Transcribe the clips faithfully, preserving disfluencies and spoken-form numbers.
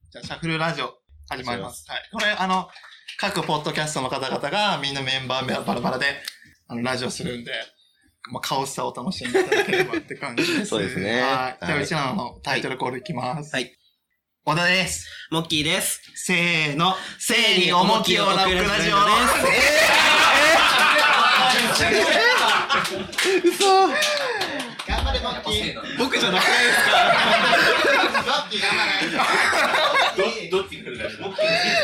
じゃあ、シャッフルラジオ始まります。はい。これ、あの、各ポッドキャストの方々がみんなメンバーバラバラで、あの、ラジオするんで、まあ、カオスさを楽しんでいただければって感じです。 そうですね。 はい。じゃあ、うちらのタイトルコールいきます。 はい。 小田です。 モッキーです。 せーの、せーに重きをラップラジオです。えー、嘘。頑張れ、モッキー。 僕じゃなくないですか。 モッキー頑張れ。ど、どっち来るんだろう。モッキー。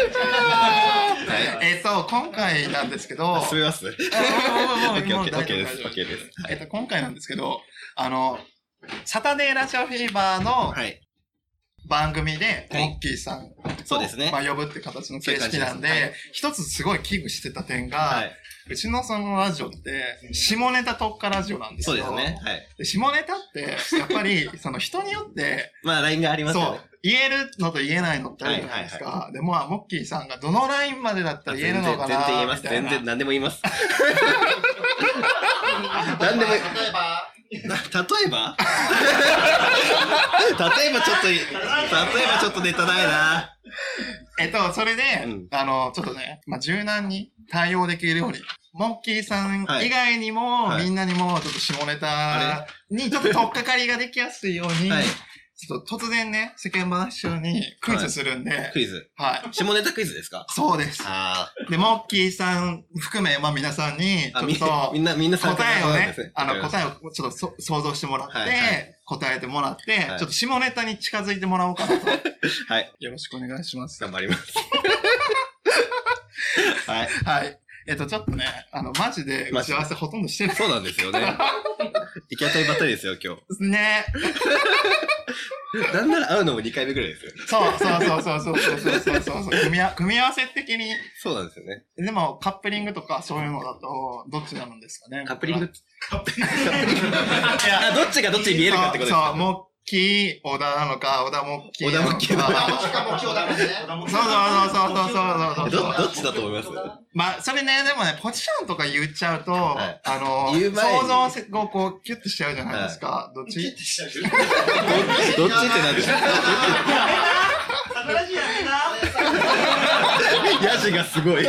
えっと、今回なんですけど。 進めます？オッケー、オッケー、オッケーです。オッケーです。 えっと、今回なんですけど、あの、サタデーラジオフィーバーの、はい。番組で、モッキーさんそうですね。 まあ呼ぶって形の形式なんで、一つすごい危惧してた点が、うちのそのラジオって、下ネタ特化ラジオなんですよ。 そうですね。はい。 で下ネタって、やっぱり、その人によって、 まあラインがありますよね。 そう。言えるのと言えないのってあるじゃないですか。でも、モッキーさんがどのラインまでだったら言えるのかな。 全然言えます。全然何でも言います。何でも言えます。例えば例えば例えばちょっと、例えばちょっとネタないな。 えっと、それで、うん、あの、ちょっとね、まあ、柔軟に対応できるように、モッキーさん以外にも、はい、みんなにも、ちょっと下ネタにちょっと取っかかりができやすいように、はい、ちょっと突然ね、世間話中にクイズするんで。はい、 クイズ。 はい。 下ネタクイズですか？ そうです。あで、モッキーさん含め、まあ皆さんに、ちょっと、 みんな、みんな答えをね、あの、答えをちょっと想像してもらって、はいはい、答えてもらって、はい、ちょっと下ネタに近づいてもらおうかなと。はい。よろしくお願いします。 頑張ります。 はい。はい。えっと、ちょっとね、あの、マジで打ち合わせほとんどしてる。 そうなんですよね。行き当たりばったりですよ、今日。 ね。 なんなら会うのもにかいめぐらいですよ。 そうそうそうそうそうそうそうそうそう。組み合、組み合わせ的に。 そうなんですよね。 でも、カップリングとかそういうのだと、どっちなんですかね。 カップリングカップリングいや、どっちがどっちに見えるかってことですか？ そう、モッキー、小田なのか、小田モッキー。 小田モッキー。小田モッキーか、モッキー小田ね。 そうそうそうそうそうそう。 ど、どっちだと思います？ まあ、それね、でもね、ポジションとか言っちゃうと、はい、あの、想像をこう、キュッとしちゃうじゃないですか。はい、どっちキュッとしちゃうどっちって何ですか？ 桜地やめな。 ヤジがすごい。 で、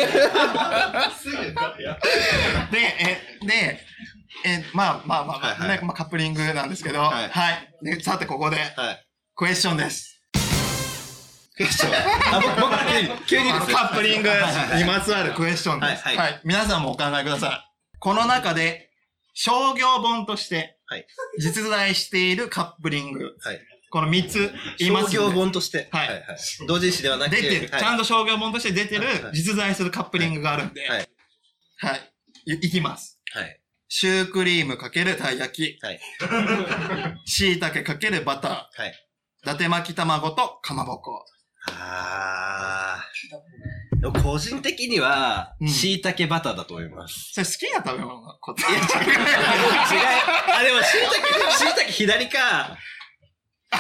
え、で、え、まあまあまあまあ、はいはい、まあカップリングなんですけど、はい。はい、でさてここで、はい、クエスチョンです。 クエスチョンあ、僕、僕、急に、急にカップリングにまつわるクエスチョンです。はい。はいはい、皆さんもお考えください。この中で、商業本として、実在しているカップリング。はい。このみっつ言います、ね。 商業本として。 はい。はいはい、 同人誌ではなくて。 出てる、はい。ちゃんと商業本として出てる、実在するカップリングがあるんで。はい。はい。い、いきます。はい。シュークリームかけるたい焼き。はい。椎茸かけるバター。はい。伊達巻き卵とかまぼこ。 あー。個人的には、椎茸バターだと思います。 それ好きな食べ物のこと。 いや、違う。違う。あ、でも椎茸、椎茸左か。 じゃ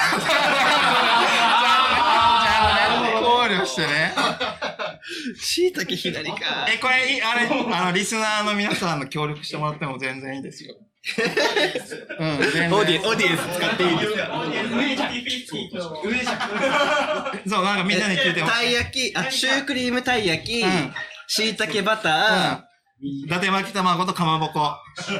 あね、考慮してね。 椎茸左か。 え、これ、あれ、あの、リスナーの皆さんの協力してもらっても全然いいですよ。 うん、オーディエンス、オーディエンス使っていいですか？オーディエンス、上じゃん。上じゃん。 そう、なんかみんなに聞いてもたい焼き、あ、シュークリームたい焼き、椎茸バター、 伊達巻き卵とかまぼこ。 え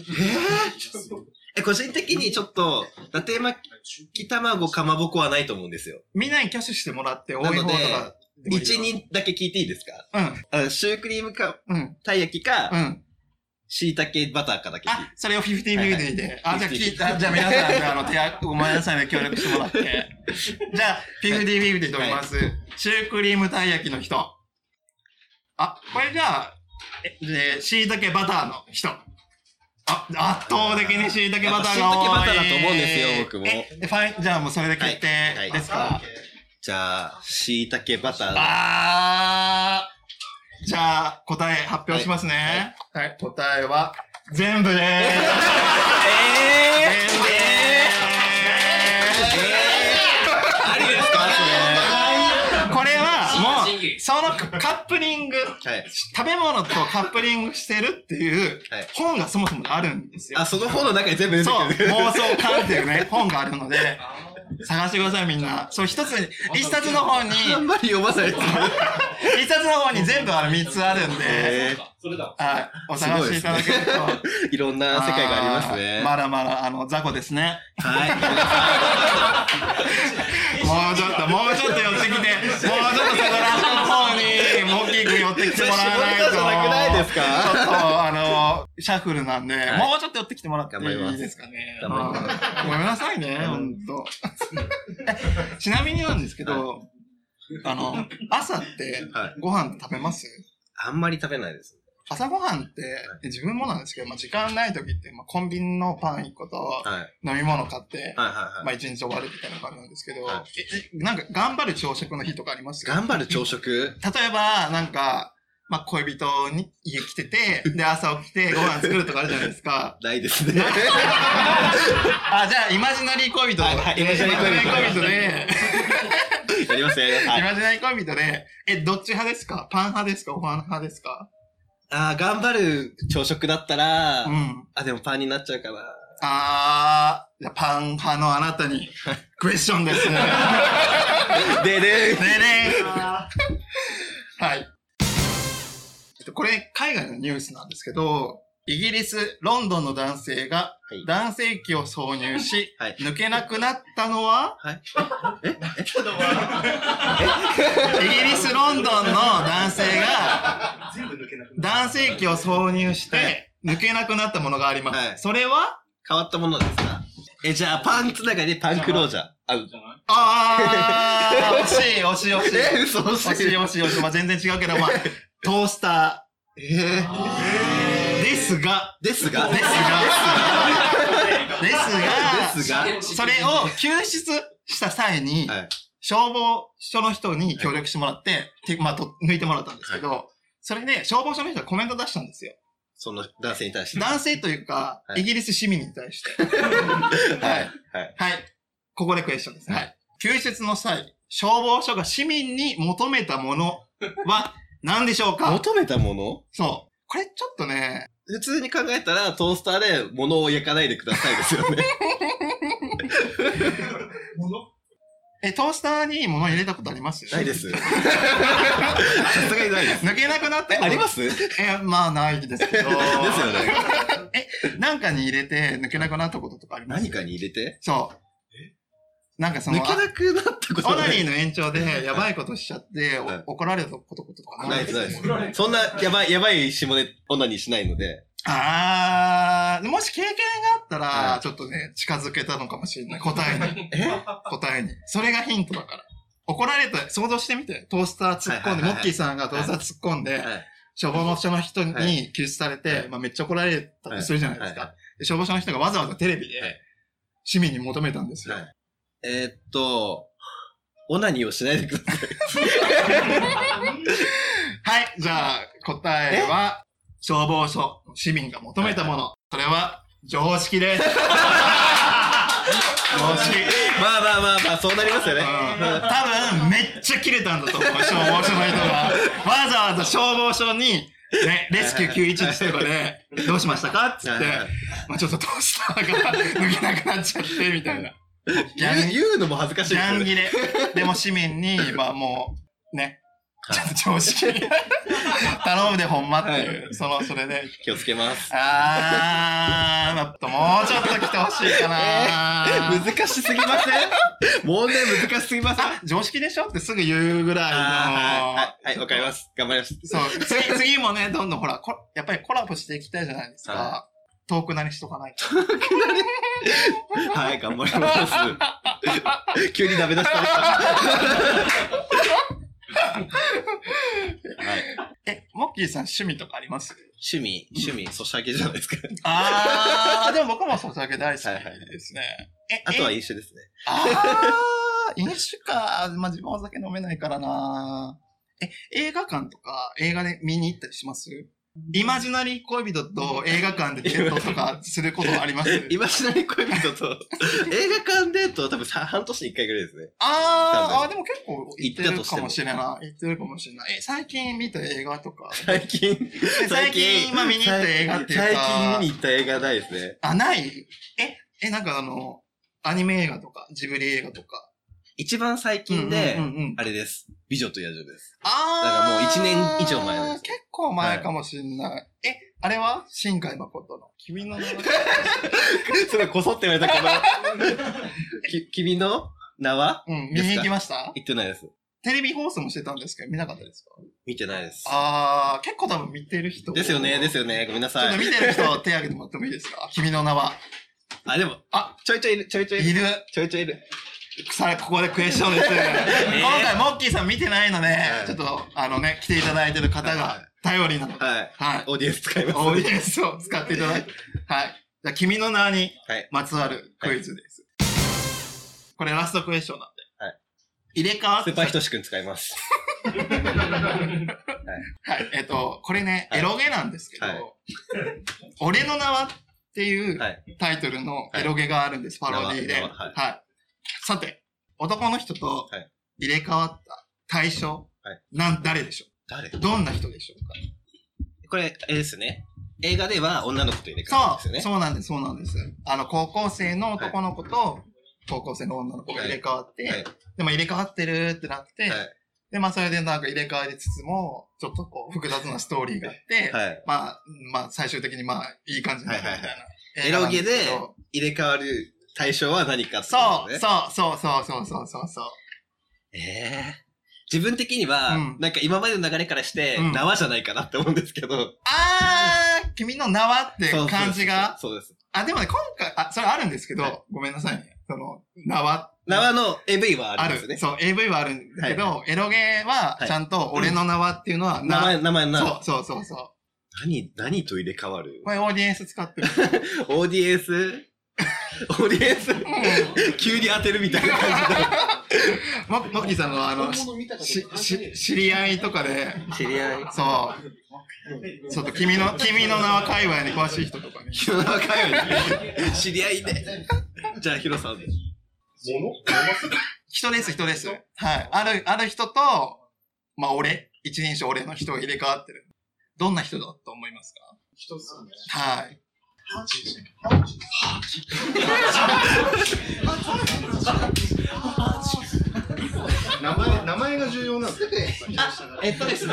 え、個人的にちょっと、伊達巻き卵かまぼこはないと思うんですよ。 みんなに挙手してもらって多い方とか。 いち、にだけ聞いていいですか？うん。シュークリームか、うん。たい焼きか、うん。椎茸バターかだけ聞いて。 あ、それをフィフティーフィフティーで。あ、じゃあ聞いた。じゃあ皆さん、じゃあ、あの、手や、ごめんなさいね、協力してもらって。じゃあ、フィフティーフィフティーと思います。シュークリームたい焼きの人。あ、これじゃあ、え、椎茸バターの人。あ、圧倒的に椎茸バターが多い。 椎茸バターだと思うんですよ、僕も。 え、ファイン、じゃあもうそれで決定ですか？ じゃあ、椎茸バター。 あー。じゃあ、答え発表しますね。はい。はい、答えは、全部でーす。えー、全部でーす。 ありですかそれ。これは、もう、そのカップリング、はい、食べ物とカップリングしてるっていう本がそもそもあるんですよ。 あ、その本の中に全部出てくる。 そう、妄想感っていうね、本があるので、 探してくださいみんな。そう一つに、一冊の方に、 あんまり読まないですね。 一冊の方に全部あの三つあるんで、 えそれだ。 はい、お探しいただけると。 ー、いろんな世界がありますね。 まだまだ、あの、雑魚ですね。 はい。 もうちょっと、もうちょっと寄ってきて、もうちょっとそこら辺の方に、モッキー君寄ってきてもらわないと。 それ絞り出さなくないですか？ ちょっと、あの、シャッフルなんで、 はいもうちょっと寄ってきてもらってい頑張りますいですかね。 頑張りうんごめんなさいね、ほんと。ちなみになんですけど、あの、朝ってはいご飯食べます？ あんまり食べないです。 朝ごはんって、自分もなんですけど、まあ、時間ない時って、まあ、コンビニのパンいっことはい。 飲み物買って、 はいはいまはい。 あ一日終わるみたいな感じなんですけど、 はええなんか頑張る朝食の日とかあります頑張る朝食例えば、なんか、まあ恋人に家来てて、で朝起きてご飯作るとかあるじゃないですか。 ないですね。 あ、じゃあイマジナリー恋人。 はいはいイマジナリー恋人イマジナリー恋人で、 やりますね。はい。 イマジナリー恋人で、え、どっち派ですか？パン派ですか？ご飯派ですか？ あー、頑張る朝食だったら、 うん。 あ、でもパンになっちゃうかな。 あー、じゃあパン派のあなたに、クエスチョンですね。 ででねねはい。えっとこれ、海外のニュースなんですけど、イギリス、ロンドンの男性がはい男性器を挿入し、 はい抜けなくなったのは、 はい。 イギリス、ロンドンの男性が全部抜けなくなる。 男性器を挿入して、抜けなくなったものがあります。 はいそれは変わったものですか？え、じゃあ、パンつながりでパンクロージャー。あ、うじゃないあー、惜しい、惜しい、惜しい。 え、嘘惜しい。 惜しい、惜しい、惜しい。まあ、全然違うけど、まあ、トースタえー。ですが、 ー、ですが、 ですが、ですが、 ですが、 それを救出した際に、 はい。 消防署の人に協力してもらって、てまあ、と抜いてもらったんですけど、それで消防署の人がコメント出したんですよ。 その男性に対して。 男性というか、 はいイギリス市民に対して。 はい。はい。 はい。ここでクエスチョンです。はい。救出の際、消防署が市民に求めたものは何でしょうか？ 求めたものそう。これちょっとね、 普通に考えたら、トースターで物を焼かないでくださいですよね。 え、トースターに物入れたことありますないです。さすがにないです。 抜けなくなったえ、 ことありますですよえ、まあないですけど。 ね。 なんかに入れて抜けなくなったこととかあります何かに入れてそう。なんかその、 抜けなくなったことオはない。 ナニーの延長でやばいことしちゃって、おはい怒られたこととかないです、ないです。そんな、やばい、やばい下でオナニーしないので。 あー、もし経験があったら、 はいちょっとね、近づけたのかもしれない。答えに。 え答えに。それがヒントだから。怒られた、想像してみて。トースター突っ込んで、 はいはいはいはいモッキーさんがトースター突っ込んで、 はい。 消防署の人はに救出されて、 はいまあめっちゃ怒られたりするじゃないですか。 はいはで消防署の人がわざわざテレビではい、 市民に求めたんですよ。 はいえーっと、オナニーをしないでください。 はい、じゃあ、答えは、消防署、市民が求めたもの。それは、常識です。常識。 まあまあまあまあ、そうなりますよね。 うん多分、めっちゃ切れたんだと思う、消防署の人が。わざわざ消防署に、ね、レスキューきゅういちいちとかで、どうしましたかっつって、まあちょっとトースターが抜けなくなっちゃって、みたいな。 言う言うのも恥ずかしいギですよね。 ャン切れ。でも市民に、まあもう、ね、ちょっと常識。頼むでほんまっていう、その、それで。 気をつけます。 あー、もっともうちょっと来てほしいかなー。 難しすぎません問題難しすぎませんあ、常識でしょってすぐ言うぐらいの。 あーはい、はい、はい、わかります。頑張ります。 そう、次、次もね、どんどんほら、こやっぱりコラボしていきたいじゃないですか。 は遠くなりしとかないと。 はい、頑張ります。急にダメ出しされた。はい。 え、モッキーさん趣味とかあります趣味、趣味、ソシャゲじゃないですか。 あー、でも僕もソシャゲ大好きですね。え、 あとはえ飲酒ですね。 あー、飲酒か。まあ、自分はお酒飲めないからな。え、映画館とか映画で見に行ったりしますイマジナリー恋人と映画館でデートとかすることありますイマジナリー恋人と、映画館デートは多分さ半年にいっかいぐらいですね。 あー、 多分あーでも結構行ってるかもしれない。行ってるかもしれない。え、最近見た映画とか。 最近、 え最近今見に行った映画っていうか。 最近見に行った映画ないですね。 あ、ないえ、え、なんかあの、 アニメ映画とか、ジブリ映画とか。 一番最近で、 うんうんうんうん、 あれです。美女と野獣です。 あー。 だからもう一年以上前です。 結構前かもしんない。はい、え、あれは新海誠の。君の名はすごいこそって言われたけど。き、君の名はうん、見に行きました？ 行ってないです。 テレビ放送もしてたんですけど、見なかったですか？ 見てないです。 あー、結構多分見てる人。 ですよね、ですよね。ごめんなさい。 ちょっと見てる人手挙げてもらってもいいですか？君の名は。 あ、でも、あ、ちょいちょいいる、ちょいちょいいる。 ちょいちょいいる。 さあ、ここでクエスチョンです。えー、今回、モッキーさん見てないので、はい、ちょっと、あのね、来ていただいてる方が頼りなので、 はい。 はい。 オーディエンス使います。 オーディエンスを使っていただいて。はい。じゃあ、君の名にまつわるクイズです。はい、これラストクエスチョンなんで。はい。入れ替わって。 スーパーひとしくん使います。はい。 はい。えっと、これね、エロゲなんですけど、はい、俺の名はっていうタイトルのエロゲがあるんです、はい、パロディーで。はい。はい、さて、男の人と入れ替わった対象、はい、なん、誰でしょう？ 誰？ どんな人でしょうか？ これ、あれですね。映画では女の子と入れ替わるんですよね。 そう、そうなんです、そうなんです。あの、高校生の男の子と、高校生の女の子が入れ替わって、はいはい、でも入れ替わってるってなって、はい、で、まあそれでなんか入れ替わりつつも、ちょっとこう複雑なストーリーがあって、はい、まあ、まあ最終的にまあいい感じになるみたいな。 エロゲで入れ替わる対象は何かってことですね。そう、そう、そう、そう、そう、そう、そう。 ええー。自分的には、うん、なんか今までの流れからして、うん、縄じゃないかなって思うんですけど。 あー、君の縄って感じが。 そうです。 あ、でもね、今回、あ、それあるんですけど、はい、ごめんなさいね。その、縄。 縄の エーブイ はあるんですね。 そう、エーブイ はあるんだけど、はいはい、エロゲは、ちゃんと、俺の縄っていうのは、 うん、名前、名前、名前。 そう、そう、そう、そう。 何、何と入れ替わる？ これオーディエンス使ってる。 オーディエンスオーディエンス急に当てるみたいな感じで。 モッキーさんのあの、し、し、知り合いとかで。 知り合いそう。ちょっと君の、君の名は界隈に詳しい人とかね。 君の名は界隈に。知り合いで。じゃあ、ヒロさん。 人です、人です。はい。ある、ある人と、まあ、俺、一人称俺の人が入れ替わってる。どんな人だと思いますか？ 人ですね。 はい。 名前、名前が重要なんですね。 えっとですね。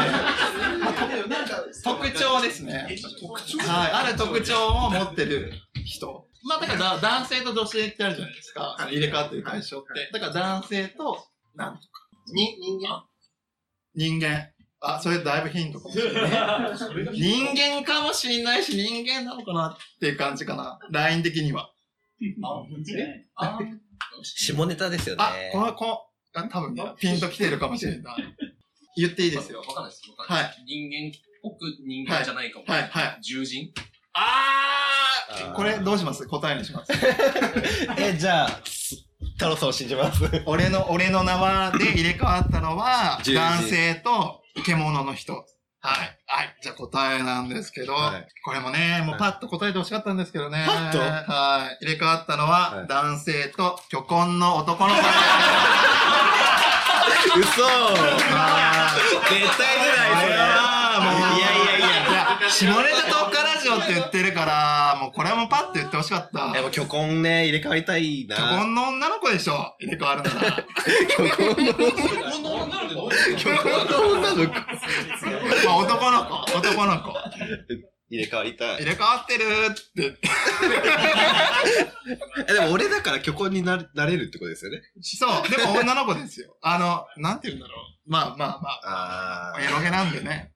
特徴ですね。特徴？はい。ある特徴を持ってる人。まあ、だから男性と女性ってあるじゃないですか。入れ替わってる対象って。だから男性と、なんとか。 に、人間？ 人間。あ、それだいぶヒントかもしれない。人間かもしれないし、人間なのかなっていう感じかな。ライン的には。 あ、下ネタですよね。 あ、この、この、多分ね、ピンと来てるかもしれない。言っていいですよ。 わかんないです。わかんないです。はい。人間っぽく人間じゃないかも。 はい、はい。はい、 獣人？ あーこれどうします？答えにします。 え、じゃあ、太郎さんを信じます。 俺の、俺の名はで入れ替わったのは、男性と獣の人。はい。はい。じゃあ答えなんですけど、はい、これもね、もうパッと答えてほしかったんですけどね。 パッとはい。入れ替わったのは、はい、男性と巨根の男の子。 嘘絶対出ない、それは。もう、いやいやいや。 下ネタ特化ラジオって言ってるから、もうこれもパッと言ってほしかった。 でも巨根ね、入れ替わりたいな。 巨根の女の子でしょ、入れ替わるなら。 巨根の女の子巨根の女の子まあ男の子、男の子。 入れ替わりたい。 入れ替わってるってえ。でも俺だから巨根にな、なれるってことですよね。 そう。でも女の子ですよ。あの、なんて言うんだろう。まあまあまあ。あエロゲなんでね。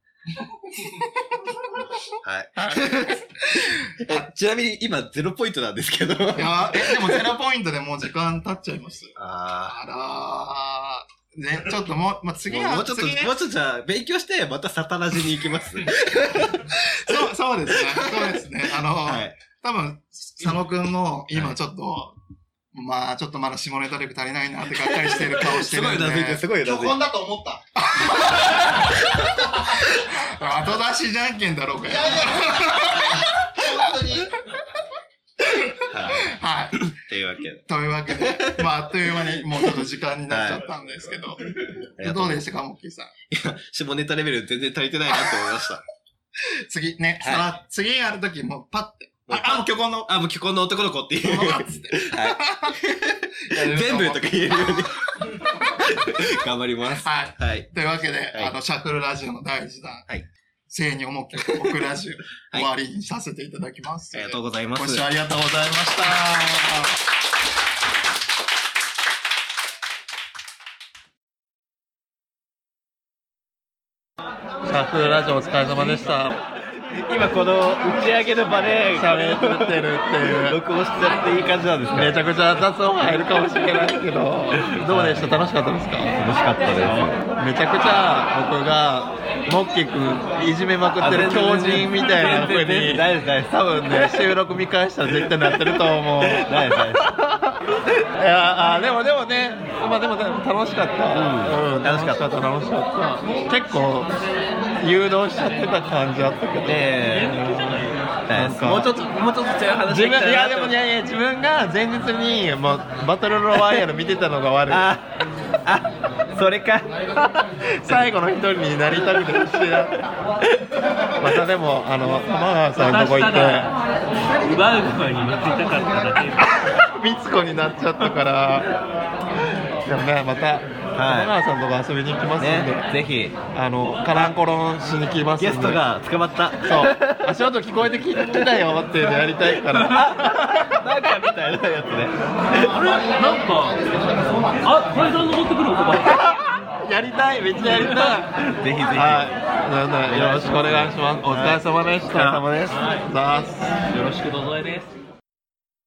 はい。えちなみに今ゼロポイントなんですけど。いや、え、でもゼロポイントでもう時間経っちゃいます。 ああらー。ね、ちょっともう、まあ、次は、 もうちょっと、 ね、 もうちょっとじゃあ、勉強して、またサタラジに行きます。 そう、そうですね。そうですね。あの、はい、多分、佐野くんも今ちょっと、はい、まあ、ちょっとまだ下ネタ力足りないなってがっかりしてる顔してるんで。 すごいなずいて、すごいなずいて。 巨根だと思った。 後出しじゃんけんだろうかよ。 いやいや、本当に。 はい。 というわけで。 というわけで、まあ、あっという間にもうちょっと時間になっちゃったんですけど。はい、どうでしたか、モッキーさん。 いや、下ネタレベル全然足りてないなって思いました。 次ね、はい、さあ、次やるときもうパッて、 あ、もう虚婚の。 あ、もう虚婚の男の子っていう。はい。全部とか言えるように。頑張ります。 はい。 はい。 というわけで、あの、シャッフルラジオのだいいちだん。はい。性に重きを置くラジオ、終わりにさせていただきます。 ありがとうございます。 ご視聴ありがとうございました。シャッフルラジオお疲れ様でした。 今この打ち上げの場で喋ってるっていう録音してやっていい感じなんですか？ めちゃくちゃ雑音入るかもしれないけど、どうでした？楽しかったですか？ 楽しかったです。 めちゃくちゃ僕がモッキー君いじめまくってる狂人みたいな風に多分ね、収録見返したら絶対なってると思う。 大丈夫です。 いや、あ、でもでもね、まあでも楽しかった。 うん、楽しかった。 楽しかった。結構誘導しちゃってた感じあったけど。 えー、もうちょっともうちょっと強い話できたらなと。いやでもいやいや、自分が前日にもうバトルロワイヤル見てたのが悪い。 ああ、それか。 最後の一人になりたくてほしいな。またでもあの玉川さんのとこ行って奪う側に乗ってたかっただけ。 みつこになっちゃったから。でもね、また玉川さんのとこ遊びに行きますんで、 ね、ぜひあのカランコロンしに来ますんで。 ゲストが捕まった。 そう。足音聞こえてきてたよっていうのやりたいから。 なんかみたいなやつね。 あれなんかあ、これさん登ってくる男。 やりたい、めっちゃやりたい。 ぜひぜひ。 はい。なんだ、よろしくお願いします。お疲れ様でした。 お疲れ様です。 はい。 よろしくどうぞです。